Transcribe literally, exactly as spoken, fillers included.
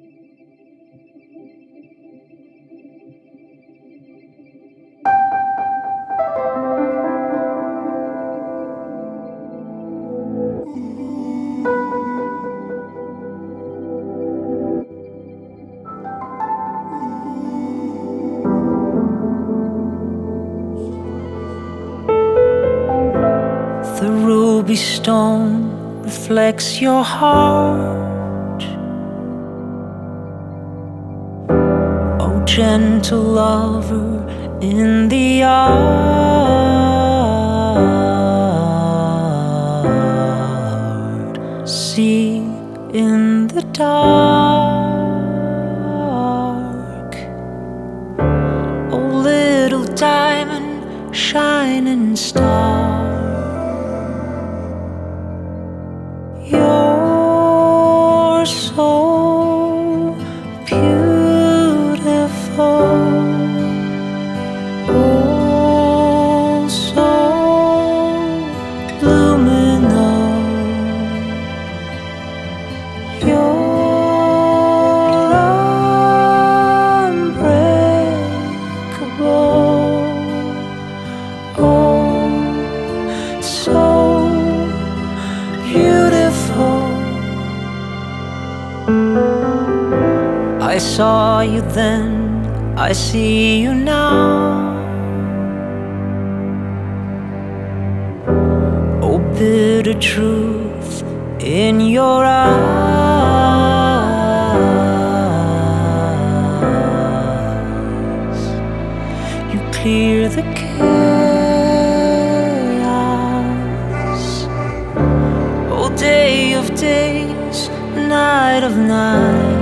The ruby stone reflects your heart. Oh, gentle lover in the art. See in the dark. Oh, little diamond, shining star. You're so beautiful, oh, so luminous. You're unbreakable, oh, so beautiful. I saw you then, I see you now. Oh, bitter truth in your eyes. You clear the chaos. Oh, day of days, night of nights.